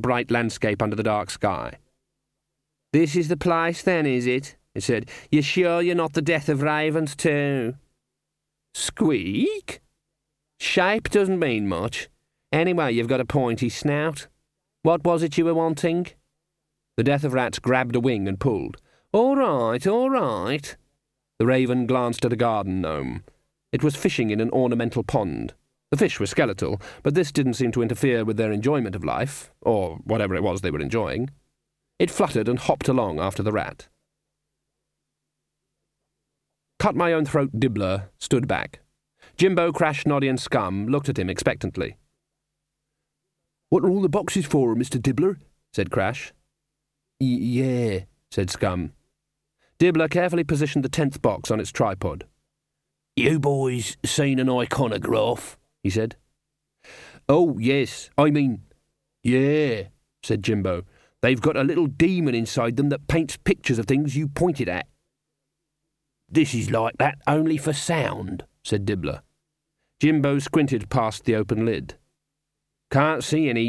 bright landscape under the dark sky. "This is the place, then, is it?" it said. "You're sure you're not the death of ravens, too?" "Squeak? Shape doesn't mean much. Anyway, you've got a pointy snout. What was it you were wanting?" The death of rats grabbed a wing and pulled. All right, all right." The raven glanced at a garden gnome. It was fishing in an ornamental pond. The fish were skeletal, but this didn't seem to interfere with their enjoyment of life, or whatever it was they were enjoying. It fluttered and hopped along after the rat. Cut-my-own-throat Dibbler stood back. Jimbo, Crash, Noddy and Scum looked at him expectantly. "What are all the boxes for, Mr. Dibbler?" said Crash. Yeah, said Scum. Dibbler carefully positioned the 10th box on its tripod. "You boys seen an iconograph?" he said. "Oh, yes, yeah," said Jimbo. "They've got a little demon inside them that paints pictures of things you pointed at." "This is like that, only for sound," said Dibbler. Jimbo squinted past the open lid. I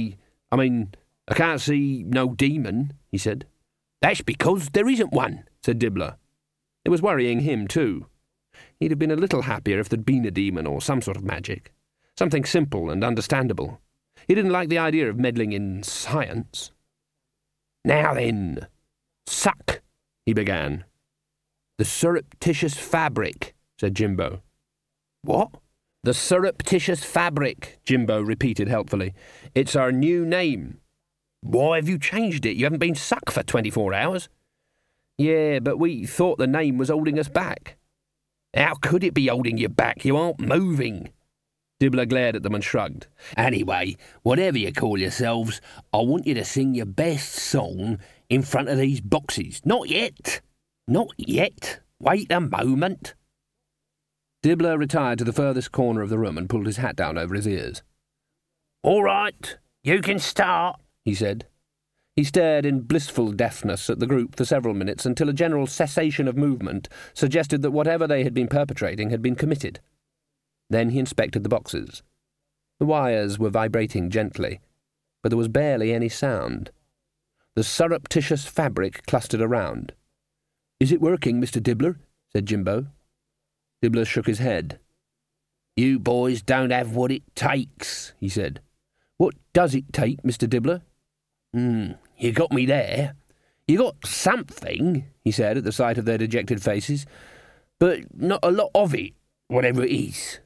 can't see no demon," he said. "That's because there isn't one," said Dibbler. It was worrying him, too. He'd have been a little happier if there'd been a demon or some sort of magic. Something simple and understandable. He didn't like the idea of meddling in science. "Now then, suck," he began. "The surreptitious fabric," said Jimbo. "What?" "The surreptitious fabric," Jimbo repeated helpfully. "It's our new name." "Why have you changed it? You haven't been suck for 24 hours. "Yeah, but we thought the name was holding us back." "How could it be holding you back? You aren't moving." Dibbler glared at them and shrugged. "Anyway, whatever you call yourselves, I want you to sing your best song in front of these boxes. Not yet. Not yet. Wait a moment." Dibbler retired to the furthest corner of the room and pulled his hat down over his ears. "All right, you can start," he said. He stared in blissful deafness at the group for several minutes until a general cessation of movement suggested that whatever they had been perpetrating had been committed. Then he inspected the boxes. The wires were vibrating gently, but there was barely any sound. The surreptitious fabric clustered around. "Is it working, Mr. Dibbler?" said Jimbo. Dibbler shook his head. "You boys don't have what it takes," he said. "What does it take, Mr. Dibbler?" You got me there. You got something," he said at the sight of their dejected faces, "but not a lot of it, whatever it is."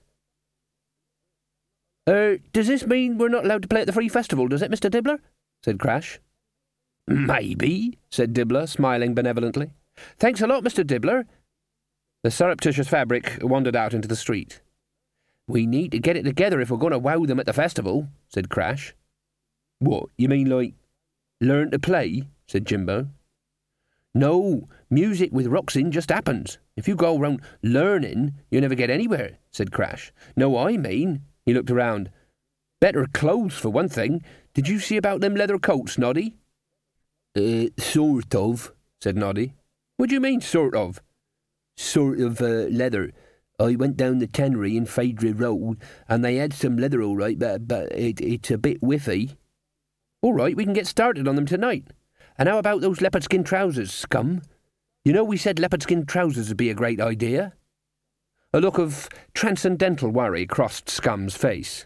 Does this mean we're not allowed to play at the Free Festival, does it, Mr. Dibbler?" said Crash. "Maybe," said Dibbler, smiling benevolently. "Thanks a lot, Mr. Dibbler." The surreptitious fabric wandered out into the street. "We need to get it together if we're going to wow them at the festival," said Crash. "What, you mean like learn to play?" said Jimbo. "No, music with rocks in just happens. If you go round learning, you never get anywhere," said Crash. "No, I mean," he looked around, "better clothes for one thing. Did you see about them leather coats, Noddy?" Sort of," said Noddy. "What do you mean, sort of?" "Sort of leather. I went down the tannery in Phaedra Road, and they had some leather all right, but it's a bit whiffy." "All right, we can get started on them tonight. And how about those leopard skin trousers, Scum? You know we said leopard skin trousers would be a great idea." A look of transcendental worry crossed Scum's face.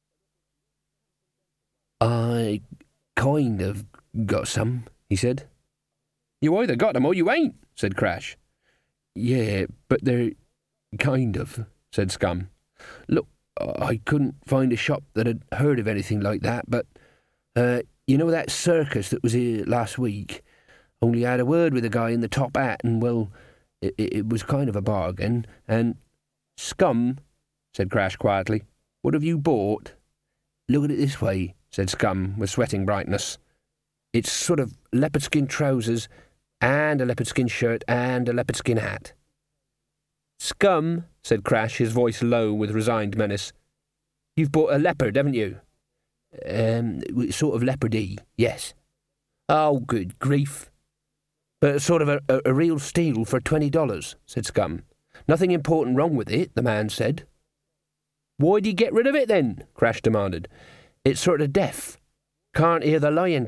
"I kind of got some," he said. "You either got them or you ain't," said Crash. "Yeah, but they're kind of," said Scum. "Look, I couldn't find a shop that had heard of anything like that, but, you know that circus that was here last week? Only I had a word with the guy in the top hat, and, well, it was kind of a bargain, and—" "Scum," said Crash quietly, "what have you bought?" "Look at it this way," said Scum with sweating brightness. "It's sort of leopard skin trousers, and a leopard skin shirt, and a leopard skin hat." "Scum," said Crash, his voice low with resigned menace. "You've bought a leopard, haven't you?" Sort of leopardy, yes." "Oh, good grief." "But sort of a real steal for $20, said Scum. "Nothing important wrong with it, the man said." "Why'd he get rid of it, then?" Crash demanded. "It's sort of deaf. Can't hear the lion